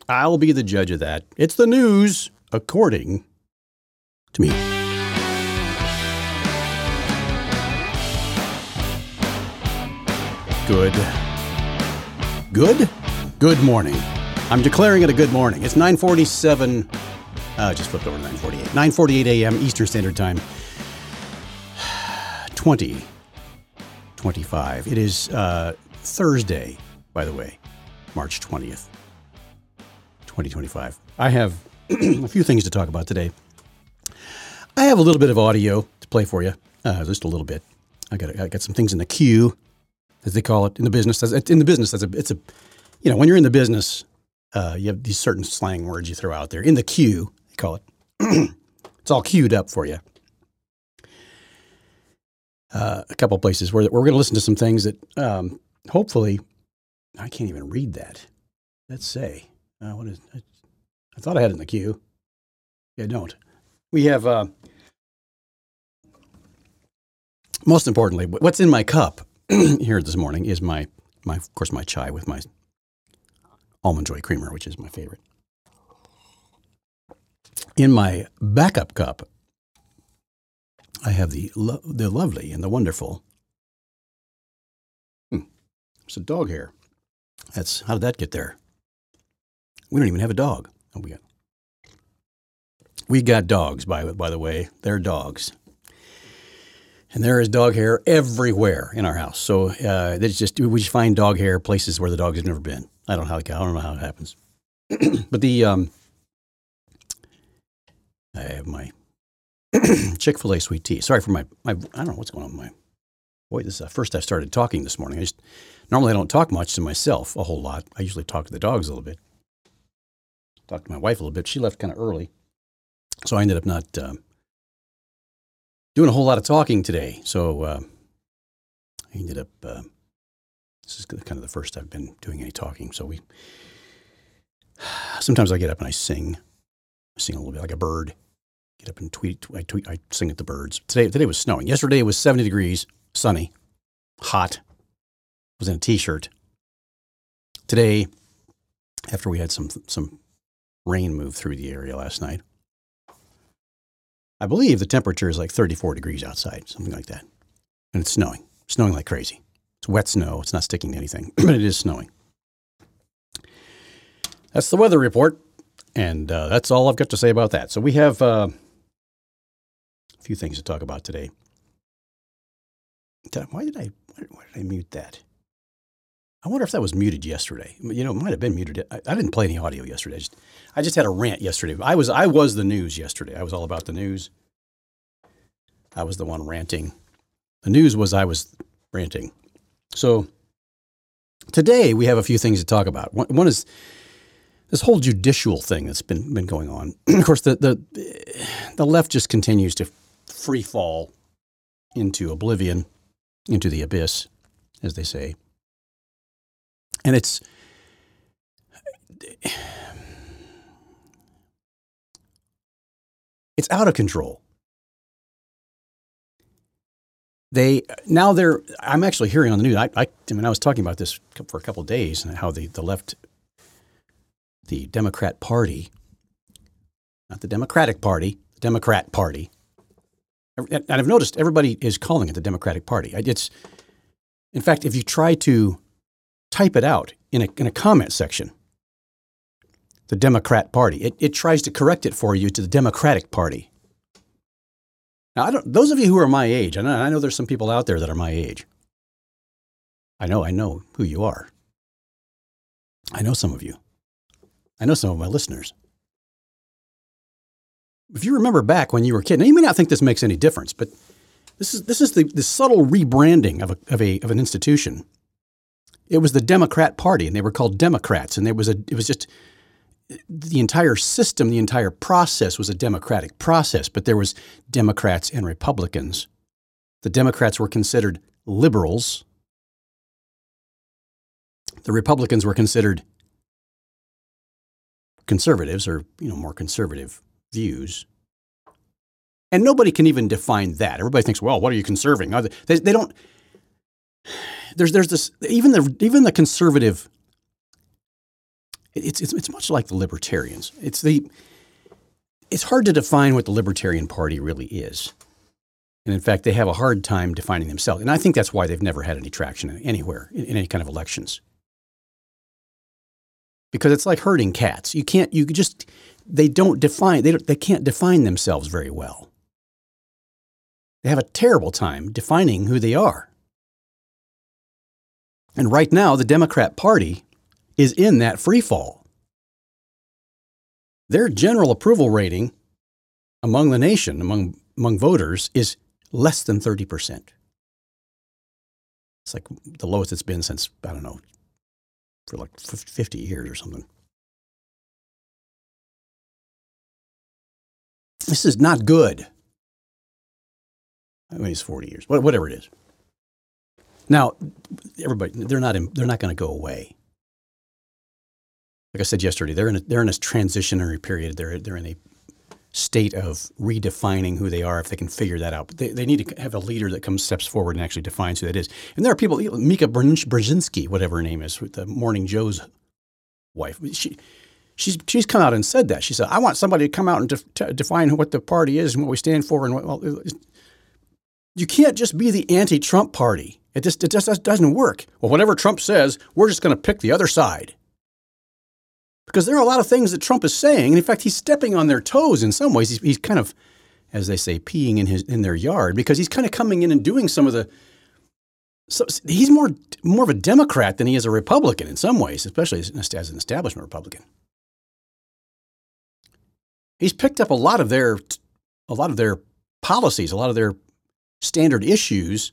I'll be the judge of that. It's the news, according to me. Good morning. I'm declaring it a good morning. It's 9:47. Just flipped over to 9:48. 9:48 a.m. Eastern Standard Time. 2025. It is Thursday, by the way, March 20th, 2025. I have a few things to talk about today. I have a little bit of audio to play for you, just a little bit. I got some things in the queue, as they call it in the business. When you're in the business, you have these certain slang words you throw out there. In the queue, they call it. It's all queued up for you. A couple places where we're going to listen to some things that hopefully, I can't even read that. Let's say, what is? I thought I had it in the queue. Yeah, I don't. We have, most importantly, what's in my cup here this morning is my chai with my Almond Joy creamer, which is my favorite. In my backup cup, I have the lovely and the wonderful. It's a dog hair. How did that get there? We don't even have a dog. Oh, we got dogs, by the way. They're dogs. And there is dog hair everywhere in our house. So we just find dog hair places where the dog has never been. I don't know how it happens. But I have my Chick-fil-A sweet tea. Sorry for my I don't know what's going on with my boy. This is first I started talking this morning. Normally I don't talk much to myself a whole lot. I usually talk to the dogs a little bit. Talked to my wife a little bit. She left kind of early, so I ended up not doing a whole lot of talking today. So I ended up. This is kind of the first I've been doing any talking. So sometimes I get up and I sing. I sing a little bit like a bird. Get up and tweet. I sing at the birds. Today was snowing. Yesterday it was 70 degrees, sunny, hot. I was in a t-shirt. Today, after we had some rain move through the area last night, I believe the temperature is like 34 degrees outside, something like that. And it's snowing like crazy. It's wet snow. It's not sticking to anything, but it is snowing. That's the weather report, and that's all I've got to say about that. So we have a few things to talk about today. Why did I mute that? I wonder if that was muted yesterday. It might have been muted. I didn't play any audio yesterday. I just had a rant yesterday. I was the news yesterday. I was all about the news. I was the one ranting. The news was I was ranting. So today we have a few things to talk about. One is this whole judicial thing that's been going on. Of course, the left just continues to free fall into oblivion, into the abyss, as they say. And it's out of control. I'm actually hearing on the news. I was talking about this for a couple of days, and how the left, the Democrat Party, not the Democratic Party, the Democrat Party. And I've noticed everybody is calling it the Democratic Party. In fact, if you try to type it out in a comment section, the Democrat Party, it tries to correct it for you to the Democratic Party. Now, those of you who are my age, and I know there's some people out there that are my age. I know who you are. I know some of you. I know some of my listeners. If you remember back when you were a kid, now you may not think this makes any difference, but this is the subtle rebranding of an institution. It was the Democrat Party, and they were called Democrats, and it was just the entire system, the entire process was a democratic process, but there was Democrats and Republicans. The Democrats were considered liberals. The Republicans were considered conservatives, or more conservative views. And nobody can even define that. Everybody thinks, well, what are you conserving? They don't. There's this even the conservative It's much like the libertarians. It's hard to define what the Libertarian Party really is. And in fact, they have a hard time defining themselves. And I think that's why they've never had any traction anywhere in any kind of elections. Because it's like herding cats. They can't define themselves very well. They have a terrible time defining who they are. And right now, the Democrat Party is in that free fall. Their general approval rating among the nation, among voters, is less than 30%. It's like the lowest it's been since, I don't know, for like 50 years or something. This is not good. I mean, it's 40 years, whatever it is. Now, everybody, they're not going to go away. Like I said yesterday, they're in a transitionary period. They're in a state of redefining who they are if they can figure that out. But they need to have a leader that steps forward and actually defines who that is. And there are people, Mika Brzezinski, whatever her name is, with the Morning Joe's wife. She's come out and said that. She said, I want somebody to come out and define what the party is and what we stand for. And you can't just be the anti-Trump party. It just doesn't work. Well, whatever Trump says, we're just going to pick the other side. Because there are a lot of things that Trump is saying, and in fact, he's stepping on their toes in some ways. He's kind of, as they say, peeing in their yard, because he's kind of coming in and doing some of the. So he's more of a Democrat than he is a Republican in some ways, especially as an establishment Republican. He's picked up a lot of their policies, a lot of their standard issues.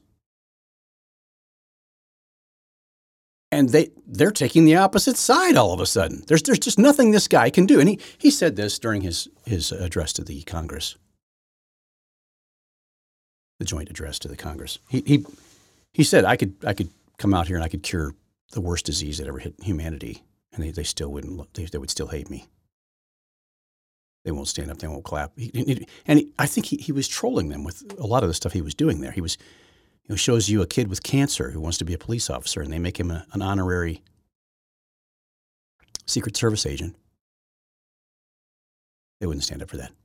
And they're taking the opposite side all of a sudden. There's just nothing this guy can do. And he said this during his address to the Congress, the joint address to the Congress. He said, I could come out here and I could cure the worst disease that ever hit humanity, and they still wouldn't. They would still hate me. They won't stand up. They won't clap. I think he was trolling them with a lot of the stuff he was doing there. He was. It shows you a kid with cancer who wants to be a police officer, and they make him an honorary Secret Service agent. They wouldn't stand up for that.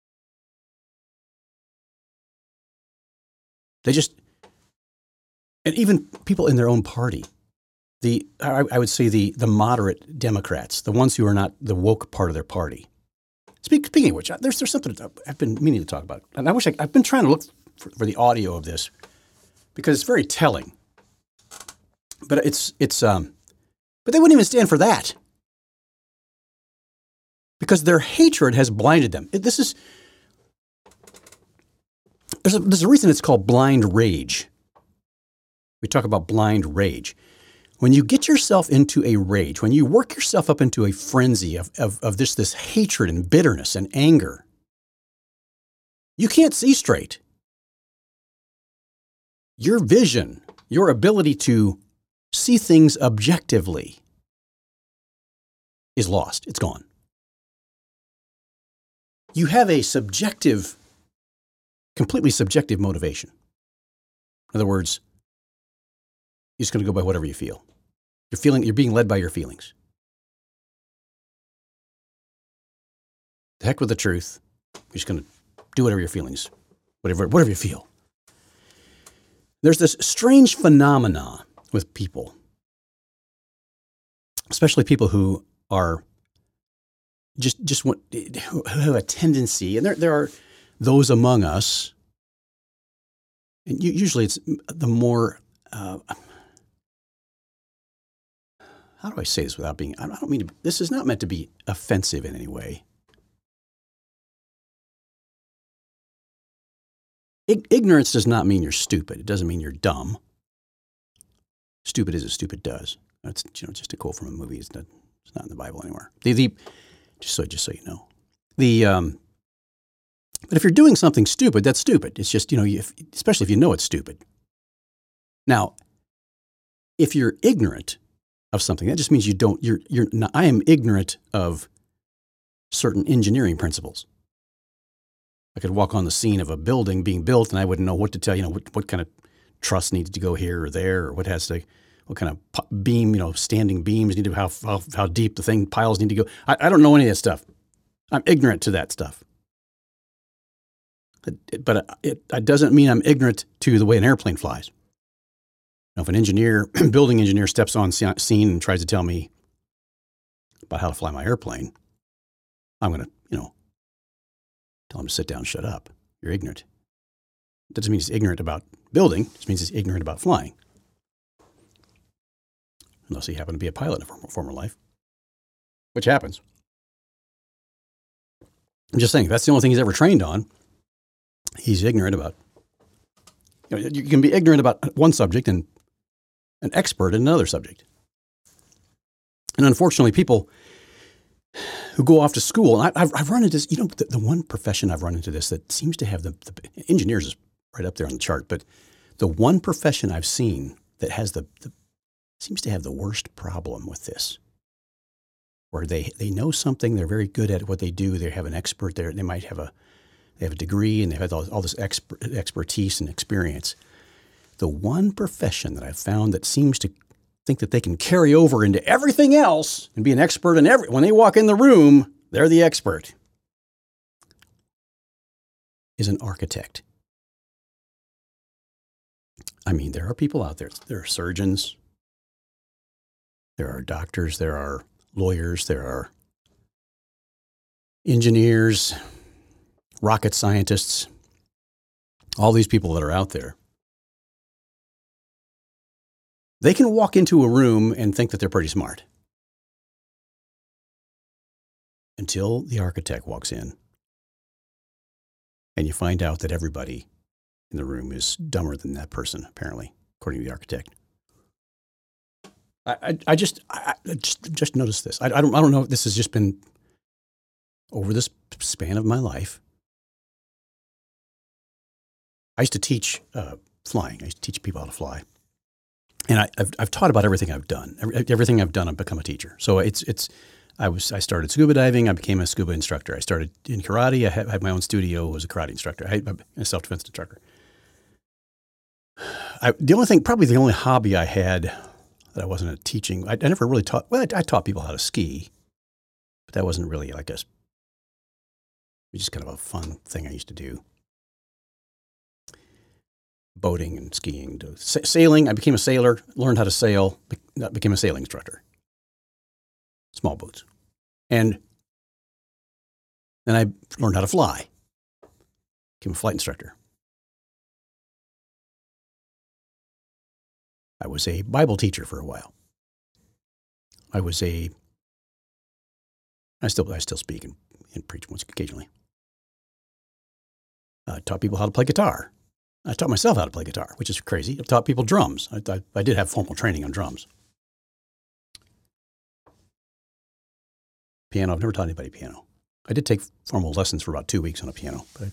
And even people in their own party, I would say the moderate Democrats, the ones who are not the woke part of their party. Speaking of which, there's something I've been meaning to talk about, and I've been trying to look for the audio of this, because it's very telling. But but they wouldn't even stand for that, because their hatred has blinded them. There's a reason it's called blind rage. We talk about blind rage. When you get yourself into a rage, when you work yourself up into a frenzy of this hatred and bitterness and anger, you can't see straight. Your vision, your ability to see things objectively is lost. It's gone. You have a completely subjective motivation. In other words, you're just going to go by whatever you feel. You're being led by your feelings. The heck with the truth. You're just going to do whatever your feelings, whatever you feel. There's this strange phenomena with people, especially people who are who have a tendency, and there are those among us, and usually it's the more, how do I say this without being, I don't mean to, this is not meant to be offensive in any way. Ignorance does not mean you're stupid. It doesn't mean you're dumb. Stupid is as stupid does. That's just a quote from a movie. It's not in the Bible anywhere. Just so you know. But if you're doing something stupid, that's stupid. It's just, especially if you know it's stupid. Now, if you're ignorant of something, that just means you're not, I am ignorant of certain engineering principles. I could walk on the scene of a building being built, and I wouldn't know what to tell, what kind of truss needs to go here or there, or what what kind of beam, standing beams need to, how deep the thing piles need to go. I don't know any of that stuff. I'm ignorant to that stuff. But it doesn't mean I'm ignorant to the way an airplane flies. Now, if an engineer, building engineer, steps on scene and tries to tell me about how to fly my airplane, I'm going to, tell him to sit down and shut up. You're ignorant. It doesn't mean he's ignorant about building. It just means he's ignorant about flying. Unless he happened to be a pilot in a former life, which happens. I'm just saying, if that's the only thing he's ever trained on, he's ignorant about. You can be ignorant about one subject and an expert in another subject. And unfortunately, people who go off to school, and I've run into this, the one profession I've run into this that seems to have the engineers is right up there on the chart, but the one profession I've seen that has seems to have the worst problem with this, where they know something, they're very good at what they do, they have an expert there, they might have they have a degree and they've had all this expertise and experience. The one profession that I've found that seems to think that they can carry over into everything else and be an expert in when they walk in the room, they're the expert, is an architect. I mean, there are people out there. There are surgeons. There are doctors. There are lawyers. There are engineers, rocket scientists, all these people that are out there. They can walk into a room and think that they're pretty smart until the architect walks in and you find out that everybody in the room is dumber than that person, apparently, according to the architect. I just noticed this. I don't know if this has just been over this span of my life. I used to teach flying. I used to teach people how to fly. And I've taught about everything I've done. Everything I've done, I've become a teacher. So I started scuba diving. I became a scuba instructor. I started in karate. I had my own studio. Was a karate instructor. I'm a self-defense instructor. The only hobby I had that I wasn't teaching, I never really taught. Well, I taught people how to ski, but that wasn't really just kind of a fun thing I used to do. Boating and skiing, sailing. I became a sailor, learned how to sail, became a sailing instructor. Small boats. And then I learned how to fly, became a flight instructor. I was a Bible teacher for a while. I still speak and preach once occasionally. I taught people how to play guitar. I taught myself how to play guitar, which is crazy. I taught people drums. I did have formal training on drums. Piano, I've never taught anybody piano. I did take formal lessons for about 2 weeks on a piano. But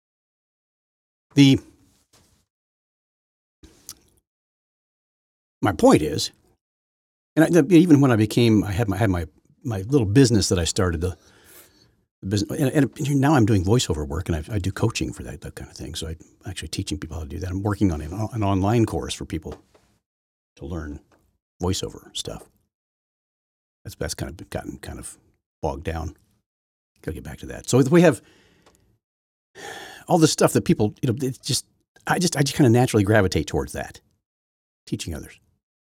my point is, and even when I had my little business that I started, the business, and now I'm doing voiceover work, and I do coaching for that kind of thing. So I'm actually teaching people how to do that. I'm working on an online course for people to learn voiceover stuff. That's kind of gotten kind of bogged down. Got to get back to that. So we have all this stuff that people, I just kind of naturally gravitate towards that, teaching others.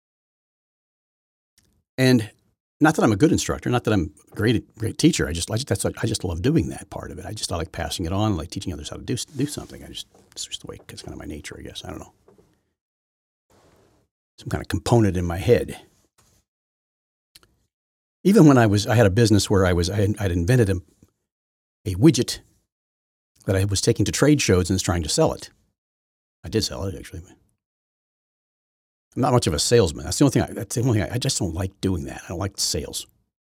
And not that I'm a good instructor, not that I'm a great teacher. I just love doing that part of it. I like passing it on, like teaching others how to do something. It's just the way, it's kind of my nature, I guess. I don't know. Some kind of component in my head. Even when I had a business where I'd invented a widget that I was taking to trade shows and was trying to sell it. I did sell it, actually. I'm not much of a salesman. That's the only thing. I just don't like doing that. I don't like sales.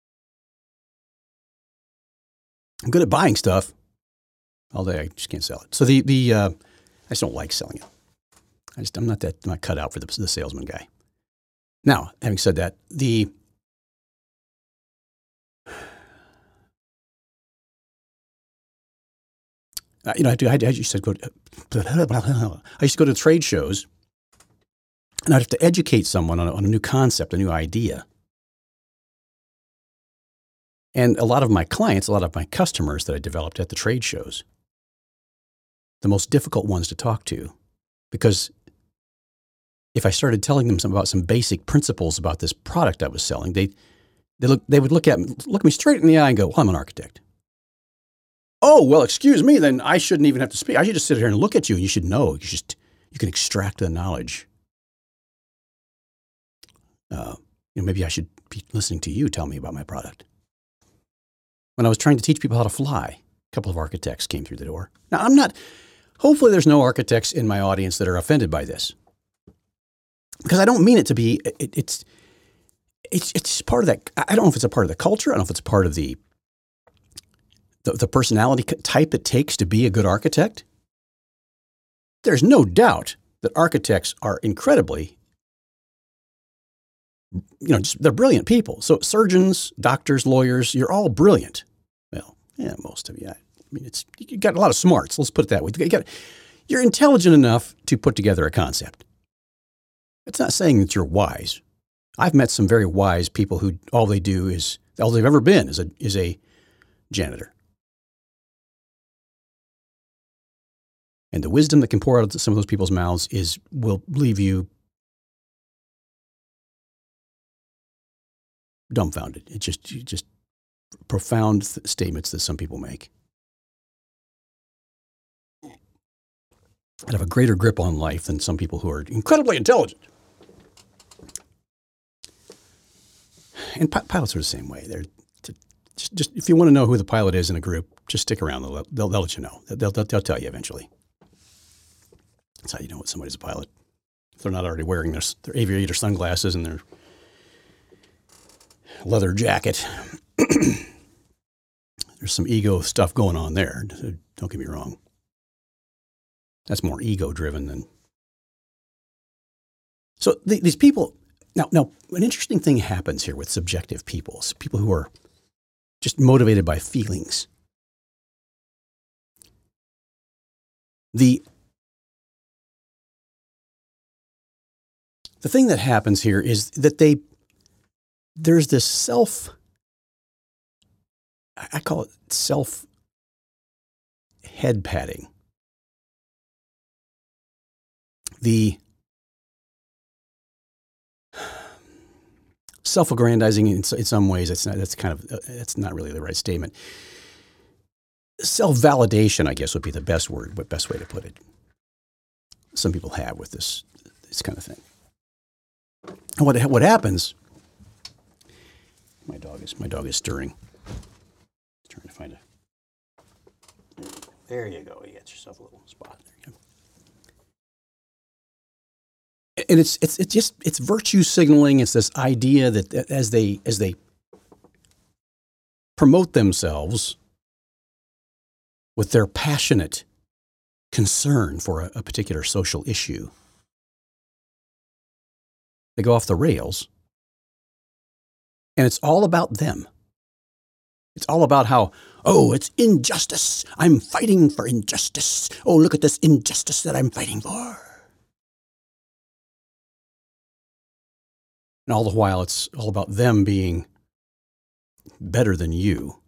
I'm good at buying stuff. All day, I just can't sell it. So I just don't like selling it. I'm not cut out for the salesman guy. Now, having said that, I used to go to trade shows And I'd have to educate someone on a new concept, a new idea. And a lot of my clients, a lot of my customers that I developed at the trade shows, the most difficult ones to talk to, because if I started telling them about some basic principles about this product I was selling, they would look me straight in the eye and go, well, I'm an architect. Oh, well, excuse me, then I shouldn't even have to speak. I should just sit here and look at you, and you should know. You can extract the knowledge. Maybe I should be listening to you tell me about my product. When I was trying to teach people how to fly, a couple of architects came through the door. Now, hopefully there's no architects in my audience that are offended by this. Because I don't mean it to be, it's part of that. I don't know if it's a part of the culture. I don't know if it's a part of the personality type it takes to be a good architect. There's no doubt that architects are incredibly, they're brilliant people. So surgeons, doctors, lawyers, you're all brilliant. Well, yeah, most of you. I mean, you got a lot of smarts. Let's put it that way. You're intelligent enough to put together a concept. It's not saying that you're wise. I've met some very wise people who all they've ever been is a janitor. And the wisdom that can pour out of some of those people's mouths will leave you dumbfounded. It's just profound statements that some people make. And have a greater grip on life than some people who are incredibly intelligent. And pilots are the same way. They're just if you want to know who the pilot is in a group, just stick around. They'll let you know. They'll tell you eventually. That's how you know what somebody's a pilot. If they're not already wearing their aviator sunglasses and their leather jacket. There's some ego stuff going on there. Don't get me wrong. That's more ego-driven than. So these people, now, an interesting thing happens here with subjective people who are just motivated by feelings. The thing that happens here is that there's this I call it self head patting. The self-aggrandizing in some ways, that's not really the right statement. Self-validation, I guess, would be the best way to put it. Some people have with this kind of thing. And what happens? My dog is stirring. Trying to find there you go. You got yourself a little spot. There you go. And it's virtue signaling. It's this idea that as they promote themselves with their passionate concern for a particular social issue, they go off the rails, and it's all about them. It's all about how, it's injustice. I'm fighting for injustice. Oh, look at this injustice that I'm fighting for. And all the while, it's all about them being better than you.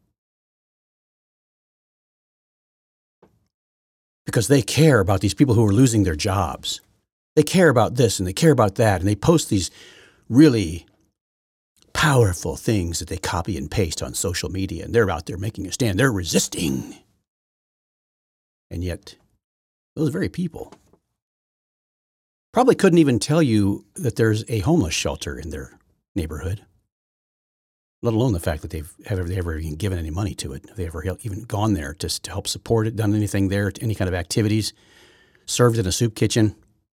Because they care about these people who are losing their jobs. They care about this and they care about that. And they post these really powerful things that they copy and paste on social media. And they're out there making a stand. They're resisting. And yet, those very people probably couldn't even tell you that there's a homeless shelter in their neighborhood, let alone the fact that have they ever even given any money to it. Have they ever even gone there to help support it, done anything there, any kind of activities, served in a soup kitchen?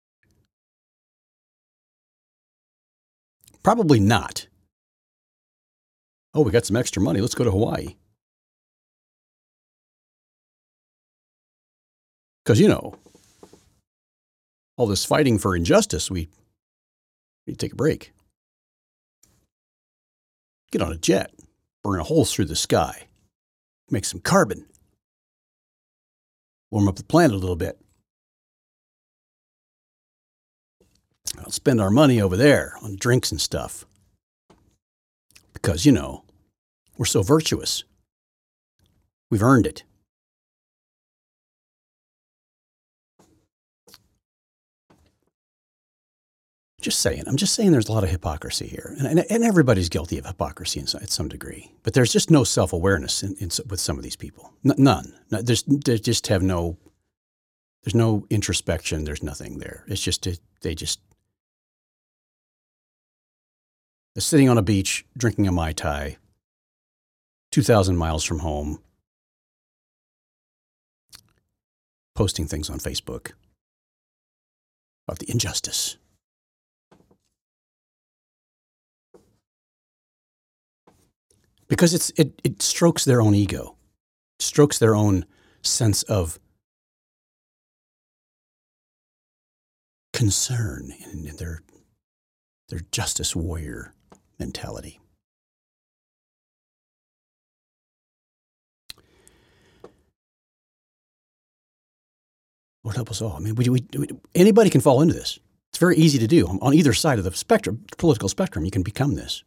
Probably not. Oh, we got some extra money. Let's go to Hawaii. Because, all this fighting for injustice, we need to take a break. Get on a jet, burn a hole through the sky, make some carbon, warm up the planet a little bit. I'll spend our money over there on drinks and stuff. Because, we're so virtuous. We've earned it. Just saying. I'm just saying there's a lot of hypocrisy here. And everybody's guilty of hypocrisy at some degree. But there's just no self-awareness with some of these people. None. There's no introspection. There's nothing there. It's just, they're sitting on a beach, drinking a Mai Tai, 2,000 miles from home, posting things on Facebook about the injustice. Because it strokes their own ego, strokes their own sense of concern in their justice warrior mentality. Lord help us all. I mean, anybody can fall into this. It's very easy to do. On either side of the spectrum, political spectrum, you can become this.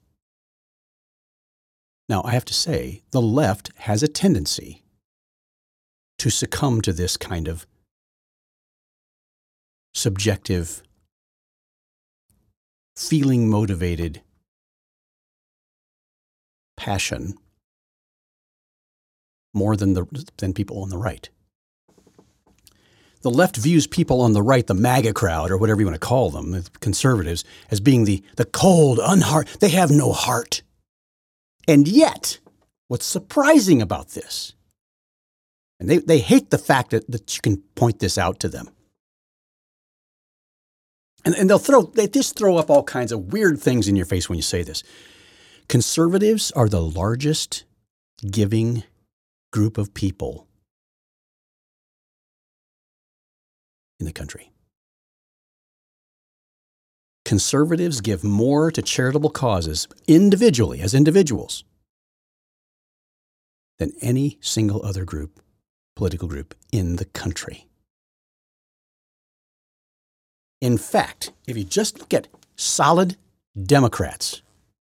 Now, I have to say, the left has a tendency to succumb to this kind of subjective, feeling-motivated passion more than people on the right. The left views people on the right, the MAGA crowd, or whatever you want to call them, the conservatives, as being the cold, they have no heart. And yet, what's surprising about this, and they hate the fact that you can point this out to them. And they just throw up all kinds of weird things in your face when you say this. Conservatives are the largest giving group of people in the country. Conservatives give more to charitable causes individually, as individuals, than any single other group, political group in the country. In fact, if you just look at solid Democrats,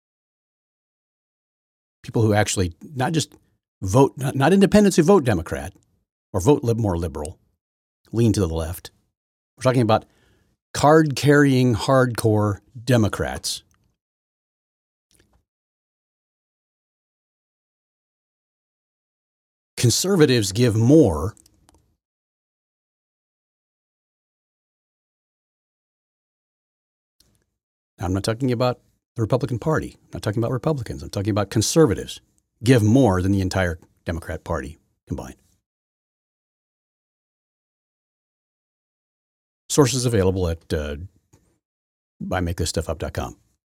people who actually not just vote, not independents who vote Democrat or vote more liberal, lean to the left. We're talking about card-carrying, hardcore Democrats. Conservatives give more Now, I'm not talking about the Republican Party. I'm not talking about Republicans. I'm talking about conservatives give more than the entire Democrat Party combined. Sources available at IMakeThisStuffUp.com.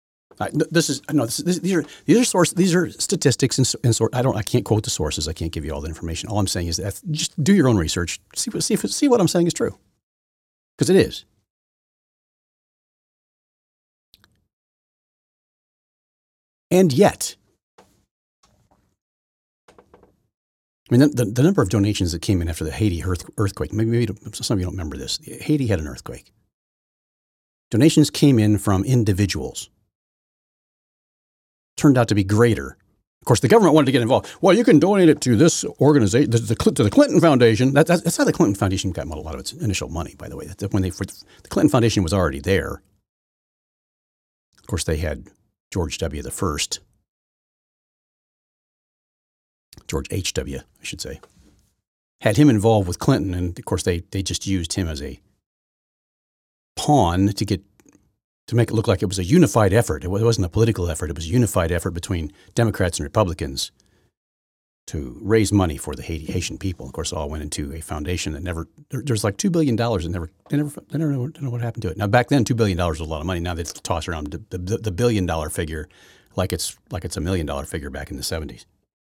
These are sources. These are statistics and I can't quote the sources. I can't give you all the information. All I'm saying is that just do your own research. See what I'm saying is true, because it is. And yet, I mean, the number of donations that came in after the Haiti earthquake, maybe some of you don't remember this. Haiti had an earthquake. Donations came in from individuals. Turned out to be greater. Of course, the government wanted to get involved. Well, you can donate it to this organization, to the Clinton Foundation. That's how the Clinton Foundation got a lot of its initial money, by the way. The Clinton Foundation was already there. Of course, they had George W. the First. George H.W., I should say. Had him involved with Clinton, and of course they just used him as a pawn to make it look like it was a unified effort. It wasn't a political effort. It was a unified effort between Democrats and Republicans to raise money for the Haitian people. Of course, it all went into a foundation that there's like $2 billion and they never know what happened to it. Now, back then, $2 billion was a lot of money. Now they toss around the billion-dollar figure like it's a $1 million figure back in the 70s.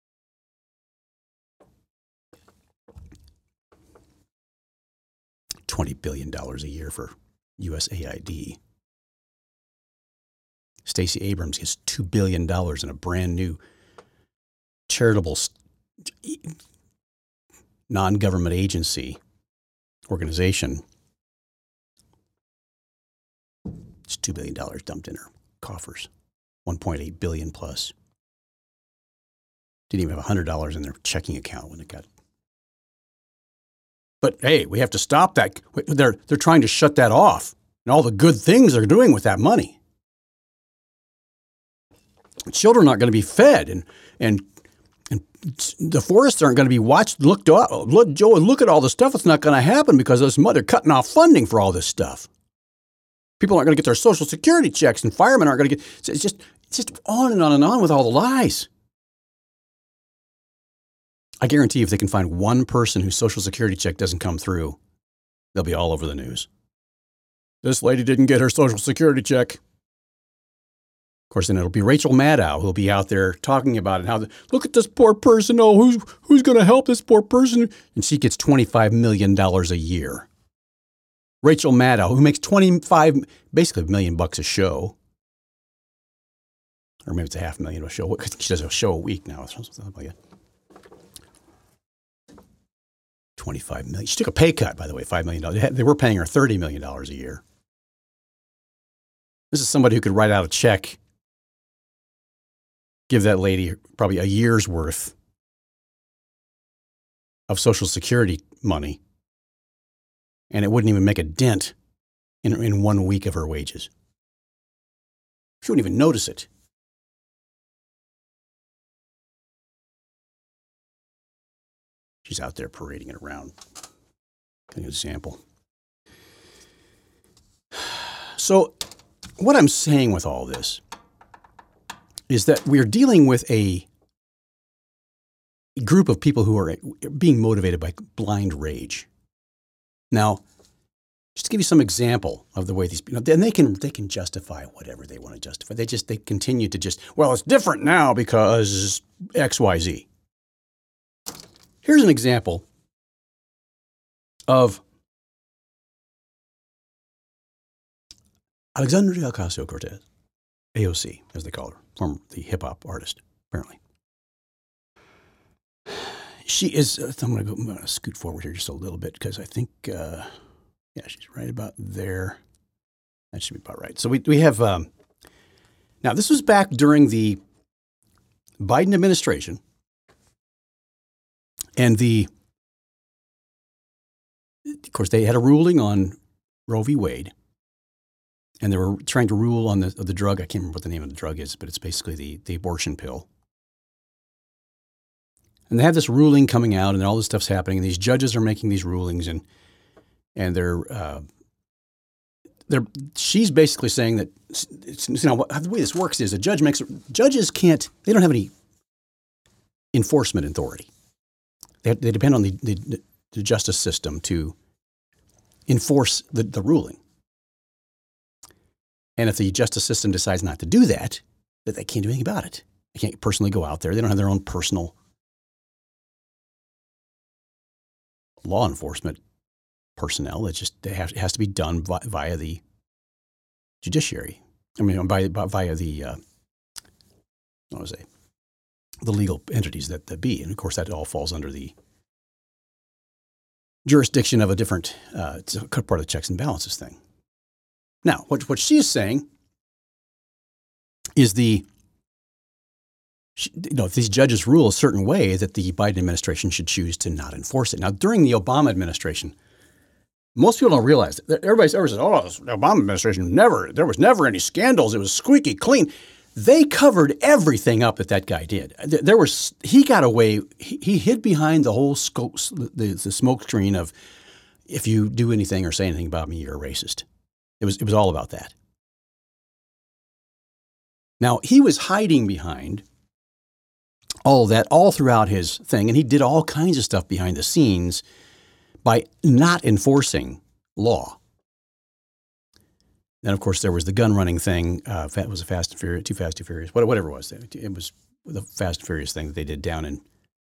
$20 billion a year for USAID. Stacey Abrams gets $2 billion in a brand new charitable non-government agency organization It's $2 billion dumped in her coffers, 1.8 billion plus. Didn't even have $100 in their checking account when it got. But hey, we have to stop that. They're trying to shut that off and all the good things they're doing with that money. Children aren't going to be fed, and the forests aren't going to be watched. Look at all the stuff that's not going to happen because they're cutting off funding for all this stuff. People aren't going to get their Social Security checks, and firemen aren't going to get. It's just on and on and on with all the lies. I guarantee if they can find one person whose Social Security check doesn't come through, they'll be all over the news. This lady didn't get her Social Security check. Of course, then it'll be Rachel Maddow who'll be out there talking about it. Look at this poor person. Oh, who's going to help this poor person? And she gets $25 million a year. Rachel Maddow, who makes basically $1 million a show. Or maybe it's $500,000 a show. She does a show a week now. Something like that. $25 million. She took a pay cut, by the way, $5 million. They were paying her $30 million a year. This is somebody who could write out a check, give that lady probably a year's worth of Social Security money, and it wouldn't even make a dent in 1 week of her wages. She wouldn't even notice it. She's out there parading it around. Give you an example. So what I'm saying with all this is that we're dealing with a group of people who are being motivated by blind rage. Now, just to give you some example of the way these people, then they can justify whatever they want to justify. They continue to it's different now because XYZ. Here's an example of Alexandria Ocasio-Cortez, AOC, as they call her, the hip-hop artist, apparently. She is, I'm going to scoot forward here just a little bit because I think, she's right about there. That should be about right. So we have, now this was back during the Biden administration. And of course, they had a ruling on Roe v. Wade, and they were trying to rule on the drug. I can't remember what the name of the drug is, but it's basically the abortion pill. And they have this ruling coming out, and all this stuff's happening, and these judges are making these rulings, and she's basically saying that the way this works is judges don't have any enforcement authority. They depend on the justice system to enforce the ruling. And if the justice system decides not to do that, they can't do anything about it. They can't personally go out there. They don't have their own personal law enforcement personnel. It has to be done via the judiciary. I mean, via the the legal entities that be. And of course, that all falls under the jurisdiction of a different, it's a part of the checks and balances thing. Now, what she's saying is if these judges rule a certain way, that the Biden administration should choose to not enforce it. Now, during the Obama administration, most people don't realize that. Everybody says, the Obama administration there was never any scandals. It was squeaky clean. They covered everything up that guy did. He got away. He hid behind the whole the smoke screen of, if you do anything or say anything about me, you're a racist. It was all about that. Now, he was hiding behind all that all throughout his thing, and he did all kinds of stuff behind the scenes by not enforcing law. Then, of course, there was the gun running thing. It was a Fast and Furious, Too Fast, Too Furious, whatever it was. It was the Fast and Furious thing that they did down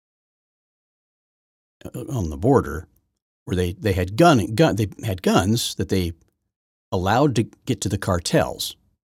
on the border, where they had guns that they allowed to get to the cartels.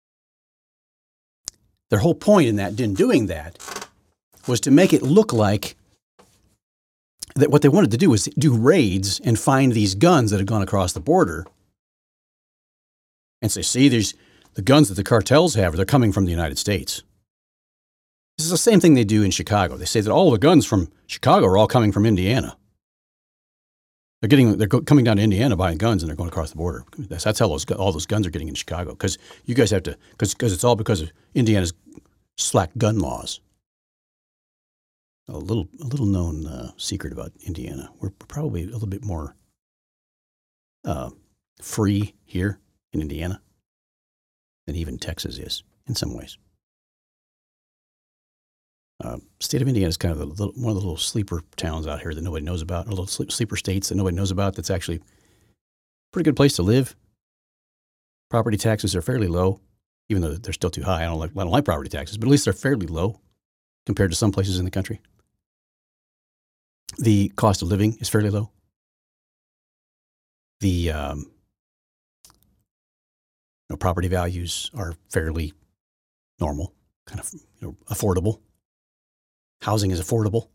Their whole point in doing that was to make it look like that what they wanted to do was do raids and find these guns that had gone across the border and say, see, the guns that the cartels have, they're coming from the United States. This is the same thing they do in Chicago. They say that all the guns from Chicago are all coming from Indiana. They're coming down to Indiana buying guns, and they're going across the border. That's how all those guns are getting in Chicago, because you guys have to, because it's all because of Indiana's slack gun laws. A little known secret about Indiana: we're probably a little bit more free here in Indiana than even Texas is in some ways. State of Indiana is kind of one of the little sleeper towns out here that nobody knows about, or little sleeper states that nobody knows about. That's actually a pretty good place to live. Property taxes are fairly low, even though they're still too high. I don't like property taxes, but at least they're fairly low compared to some places in the country. The cost of living is fairly low. The property values are fairly normal, kind of affordable. Housing is affordable.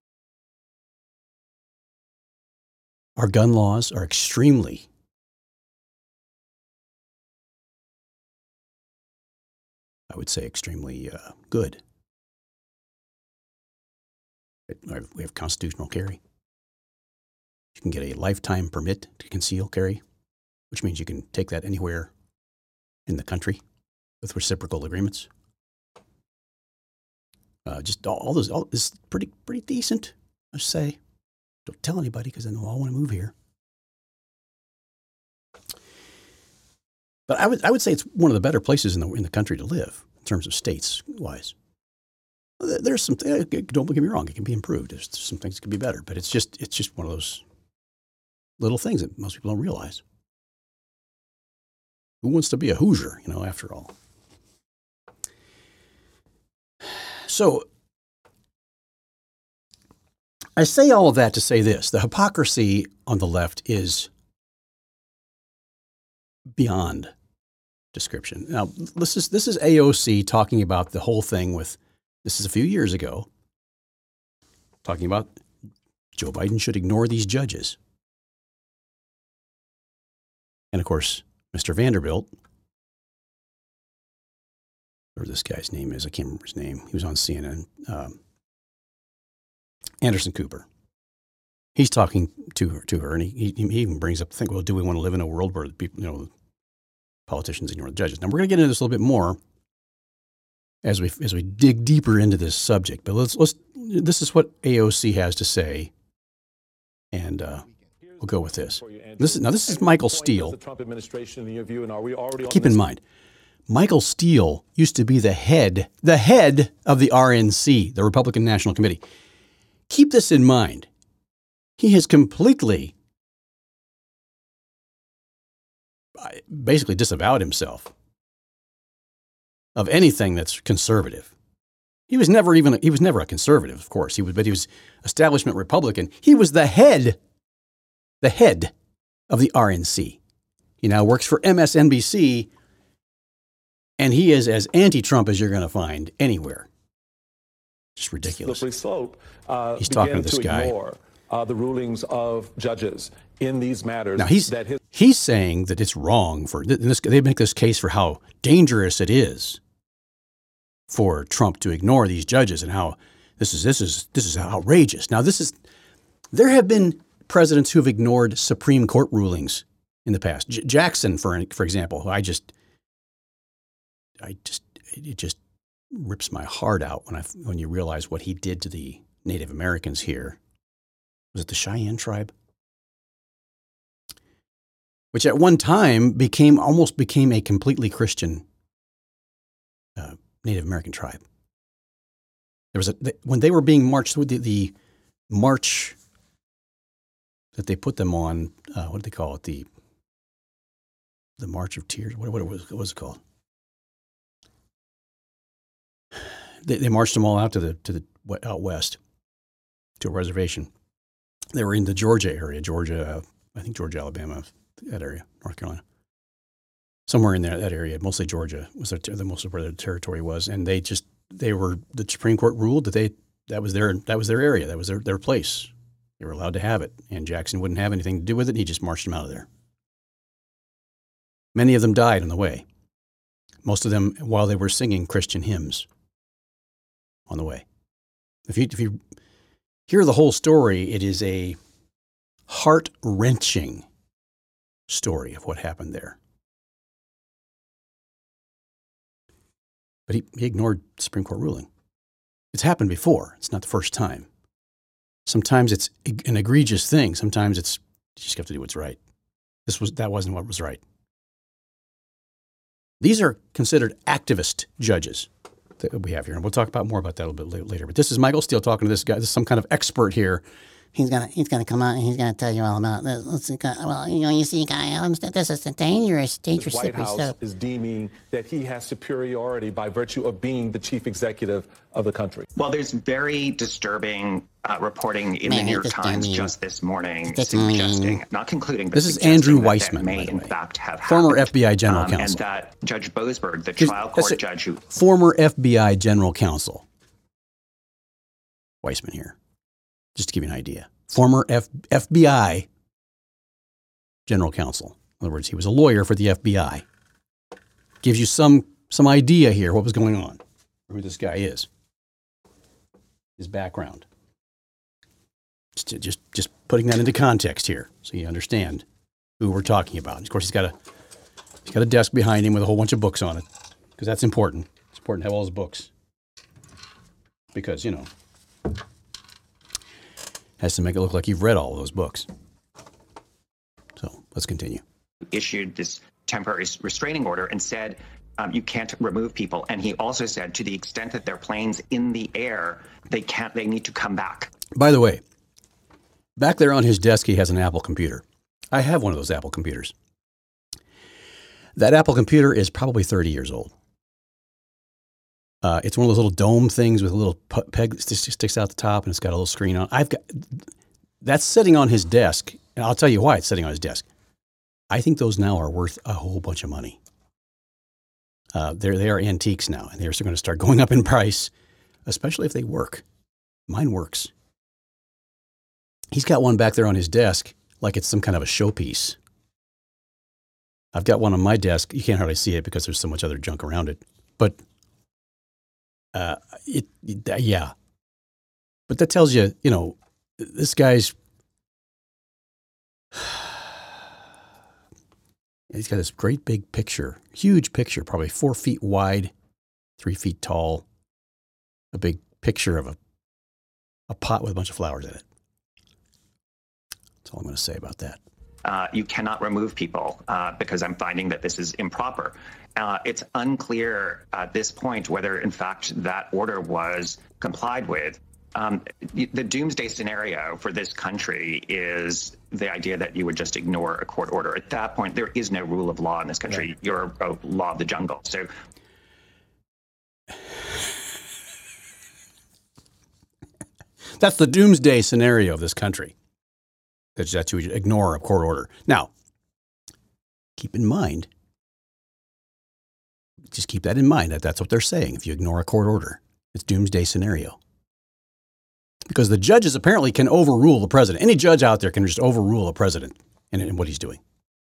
Our gun laws are extremely good. We have constitutional carry. You can get a lifetime permit to conceal carry, which means you can take that anywhere in the country with reciprocal agreements. Just all this is pretty decent, I say. Don't tell anybody, because then they'll all want to move here. But I would say it's one of the better places in the country to live in terms of states wise. There's some, don't get me wrong, it can be improved. There's some things that can be better, but it's just one of those little things that most people don't realize. Who wants to be a Hoosier, after all? So I say all of that to say this: the hypocrisy on the left is beyond description. Now, this is AOC talking about the whole thing this is a few years ago, talking about Joe Biden should ignore these judges. And of course, Mr. Vanderbilt, whatever this guy's name is, I can't remember his name. He was on CNN. Anderson Cooper. He's talking to her, and he even brings up the thing, well, do we want to live in a world where the people, politicians ignore the judges? Now, we're going to get into this a little bit more as we dig deeper into this subject. But this is what AOC has to say, and we'll go with this. This is Michael Steele. Keep in mind, Michael Steele used to be the head of the RNC, the Republican National Committee. Keep this in mind. He has completely, basically disavowed himself of anything that's conservative. He was never a conservative, of course. But he was establishment Republican. He was the head of the RNC. He now works for MSNBC, and he is as anti-Trump as you're going to find anywhere. Just ridiculous. Slope, he's talking to this guy. Ignore, the rulings of judges in these matters. Now he's saying that it's wrong for this. They make this case for how dangerous it is for Trump to ignore these judges, and how this is outrageous. Now there have been presidents who have ignored Supreme Court rulings in the past. Jackson, for example, it just rips my heart out when you realize what he did to the Native Americans here. Was it the Cheyenne tribe? Which at one time almost became a completely Christian Native American tribe. When they were being marched with the march that they put them on, what did they call it? The March of Tears. What was it called? They marched them all out out west to a reservation. They were in the Georgia area, I think Georgia, Alabama, that area, North Carolina, somewhere in there, that area. Mostly Georgia was most of where their territory was, and the Supreme Court ruled that was their area, that was their place. They were allowed to have it, and Jackson wouldn't have anything to do with it. He just marched them out of there. Many of them died on the way. most of them while they were singing Christian hymns on the way. If you hear the whole story, it is a heart-wrenching story of what happened there. But he ignored the Supreme Court ruling. It's happened before. It's not the first time. Sometimes it's an egregious thing. Sometimes it's you just have to do what's right. That wasn't what was right. These are considered activist judges that we have here, and we'll talk about more about that a little bit later. But this is Michael Steele talking to this guy. This is some kind of expert here. He's gonna come out and he's gonna tell you all about this. Well, you see, guy, this is a dangerous The White slippery House slope. is deeming that he has superiority by virtue of being the chief executive of the country. Well, there's very disturbing reporting in the Man, New York just Times mean. just this morning, Just suggesting, mean. not concluding, but This is suggesting Andrew that Weissman, may by the in way. fact have Former happened. FBI general And counsel. that Judge Boasberg, the trial court judge who Former FBI general counsel. Weissman here, just to give you an idea. Former FBI general counsel. In other words, he was a lawyer for the FBI. Gives you some idea here what was going on, who this guy is, his background. Just putting that into context here, so you understand who we're talking about. And of course, he's got a desk behind him with a whole bunch of books on it, because that's important. It's important to have all his books, because has to make it look like you've read all of those books. So let's continue. issued this temporary restraining order and said you can't remove people. And he also said to the extent that their planes in the air, they need to come back. By the way, back there on his desk, he has an Apple computer. I have one of those Apple computers. That Apple computer is probably 30 years old. It's one of those little dome things with a little peg that sticks out the top, and it's got a little screen on. That's sitting on his desk, and I'll tell you why it's sitting on his desk. I think those now are worth a whole bunch of money. They are antiques now, and they're going to start going up in price, especially if they work. Mine works. He's got one back there on his desk like it's some kind of a showpiece. I've got one on my desk. You can't hardly see it because there's so much other junk around it. But yeah. But that tells you, this guy's, he's got this great big picture, huge picture, probably 4 feet wide, 3 feet tall, a big picture of a pot with a bunch of flowers in it. That's all I'm going to say about that. You cannot remove people because I'm finding that this is improper. It's unclear at this point whether, in fact, that order was complied with. The doomsday scenario for this country is the idea that you would just ignore a court order. At that point, there is no rule of law in this country. Right. You're a law of the jungle. So that's the doomsday scenario of this country. That you would ignore a court order. Now, keep in mind, just keep that in mind, that's what they're saying. If you ignore a court order, it's doomsday scenario. Because the judges apparently can overrule the president. Any judge out there can just overrule a president in what he's doing.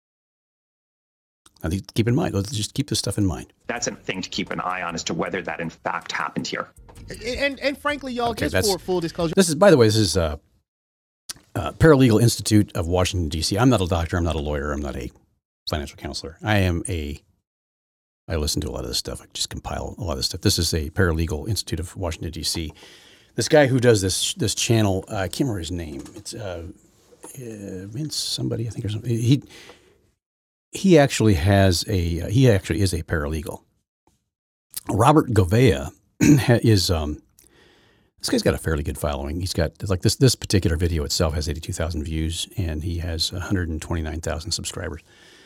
Now, keep in mind, let's just keep this stuff in mind. That's a thing to keep an eye on as to whether that in fact happened here. And frankly, y'all, just for full disclosure. This is, by the way, this is Paralegal Institute of Washington, D.C. I'm not a doctor. I'm not a lawyer. I'm not a financial counselor. I listen to a lot of this stuff. I just compile a lot of this stuff. This is a Paralegal Institute of Washington, D.C. This guy who does this channel, I can't remember his name. It's Vince somebody, I think, or something. He actually is a paralegal. Robert Govea is this guy's got a fairly good following. He's got, like, this particular video itself has 82,000 views, and he has 129,000 subscribers.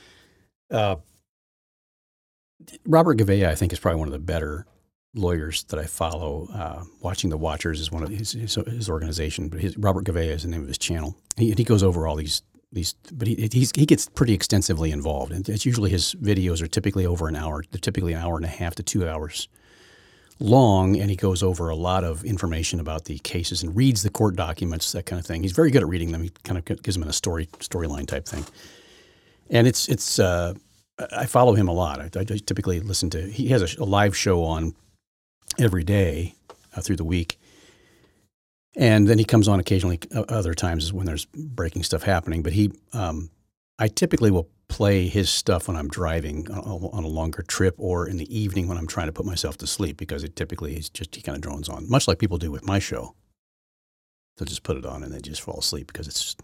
Robert Govea, I think, is probably one of the better lawyers that I follow. Watching the Watchers is one of his organization, but Robert Govea is the name of his channel. He goes over all these, but he gets pretty extensively involved, and it's usually his videos are typically over an hour. They're typically an hour and a half to 2 hours long, and he goes over a lot of information about the cases and reads the court documents, that kind of thing. He's very good at reading them. He kind of gives them in a storyline type thing, and it's I follow him a lot. I typically listen to. He has a live show on every day through the week, and then he comes on occasionally. Other times when there's breaking stuff happening, but I typically will play his stuff when I'm driving on a longer trip or in the evening when I'm trying to put myself to sleep, because it typically is just he kind of drones on, much like people do with my show. They'll just put it on and they just fall asleep because it's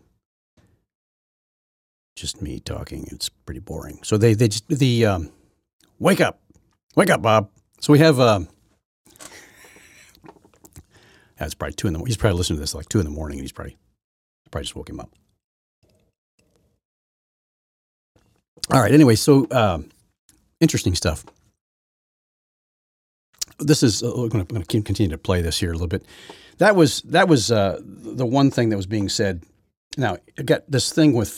just me talking. It's pretty boring. So they just wake up, Bob. So we have it's probably 2 a.m. He's probably listening to this like 2 a.m, and he's probably just woke him up. All right. Anyway, so interesting stuff. This is I'm going to continue to play this here a little bit. That was the one thing that was being said. Now I got this thing with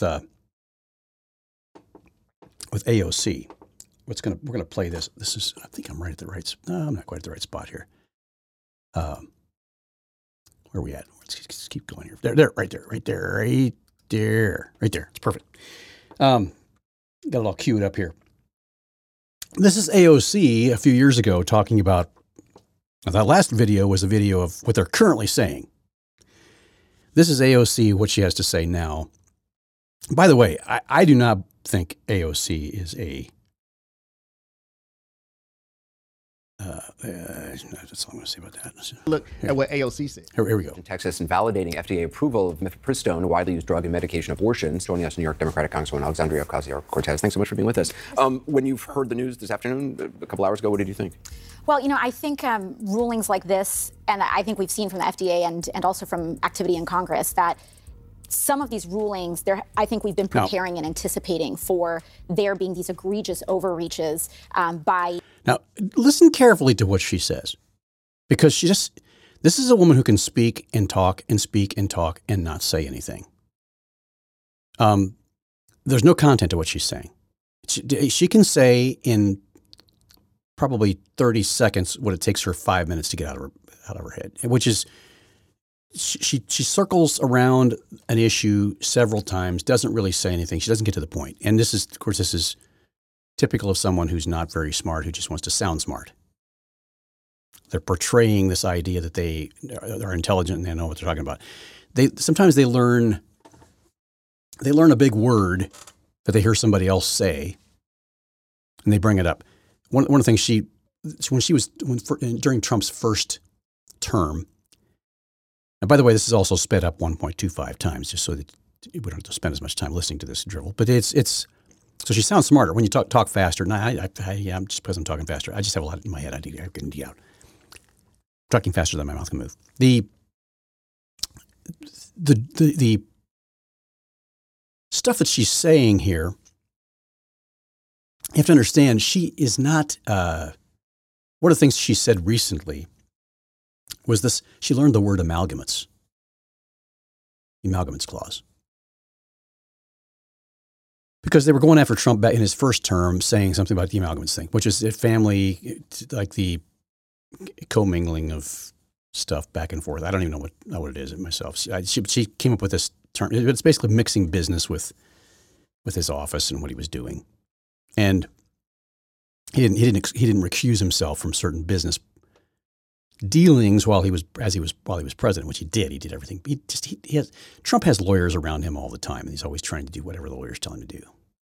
AOC. We're going to play this. This is, I think I'm right at the right. No, I'm not quite at the right spot here. Where are we at? Let's keep going here. There, right there. It's perfect. Got it all queued up here. This is AOC a few years ago talking about, that last video was a video of what they're currently saying. This is AOC, what she has to say now. By the way, I do not think AOC is a, that's all I'm going to say about that. Look at what AOC said. Here we go. In Texas, invalidating FDA approval of mifepristone, a widely used drug in medication abortions. Joining us, New York Democratic Congresswoman Alexandria Ocasio-Cortez. Thanks so much for being with us. When you've heard the news this afternoon, a couple hours ago, what did you think? Well, I think rulings like this, and I think we've seen from the FDA and also from activity in Congress, that some of these rulings, I think we've been preparing and anticipating for there being these egregious overreaches by... Now, listen carefully to what she says, because this is a woman who can speak and talk and speak and talk and not say anything. There's no content to what she's saying. She can say in probably 30 seconds what it takes her 5 minutes to get out of her head, which is she circles around an issue several times, doesn't really say anything. She doesn't get to the point. And this is typical of someone who's not very smart, who just wants to sound smart. They're portraying this idea that they are intelligent and they know what they're talking about. Sometimes they learn a big word that they hear somebody else say, and they bring it up. One of the things during Trump's first term. And by the way, this is also sped up 1.25 times, just so that we don't have to spend as much time listening to this drivel. But so she sounds smarter when you talk faster. And I'm just because I'm talking faster. I just have a lot in my head. I can get out. Talking faster than my mouth can move. The stuff that she's saying here, you have to understand, she is not. One of the things she said recently was this: she learned the word amalgamates. The amalgamates clause. Because they were going after Trump back in his first term, saying something about the amalgamates thing, which is a family, like the commingling of stuff back and forth. I don't even know what it is myself. She came up with this term. It's basically mixing business with his office and what he was doing, and he didn't recuse himself from certain business dealings while he was president, which he did. He did everything. Trump has lawyers around him all the time, and he's always trying to do whatever the lawyers tell him to do.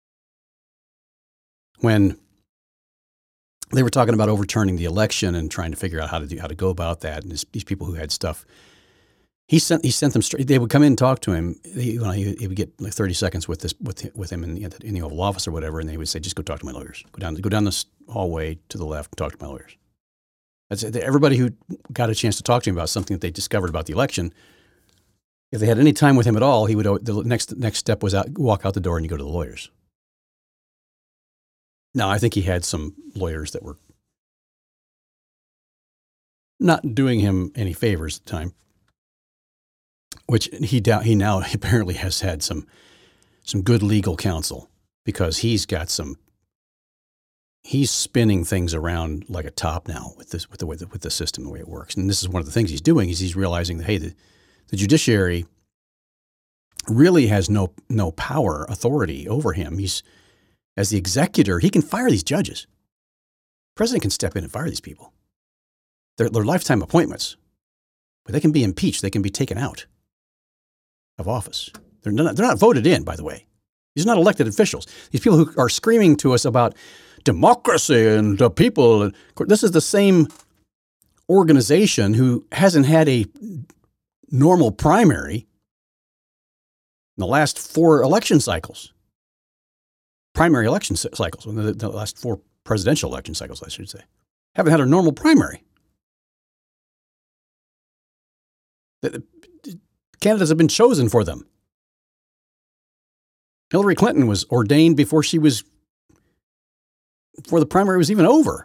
When they were talking about overturning the election and trying to figure out how to go about that, and these people who had stuff, he sent them straight. They would come in and talk to him. He would get like 30 seconds with him in the Oval Office or whatever, and they would say, "Just go talk to my lawyers. Go down this hallway to the left and talk to my lawyers." That's it. Everybody who got a chance to talk to him about something that they discovered about the election, if they had any time with him at all, the next step was walk out the door and you go to the lawyers. Now, I think he had some lawyers that were not doing him any favors at the time, which he now apparently has had some good legal counsel, because he's spinning things around like a top now with the system, the way it works. And this is one of the things he's doing, is he's realizing that, hey, the judiciary really has no power, authority over him. as the executor, he can fire these judges. The president can step in and fire these people. They're lifetime appointments, but they can be impeached. They can be taken out of office. They're not voted in, by the way. These are not elected officials. These people who are screaming to us about democracy and the people. This is the same organization who hasn't had a normal primary in the last 4 election cycles. Primary election cycles, the last 4 presidential election cycles, I should say. Haven't had a normal primary. The candidates have been chosen for them. Hillary Clinton was ordained before the primary was even over.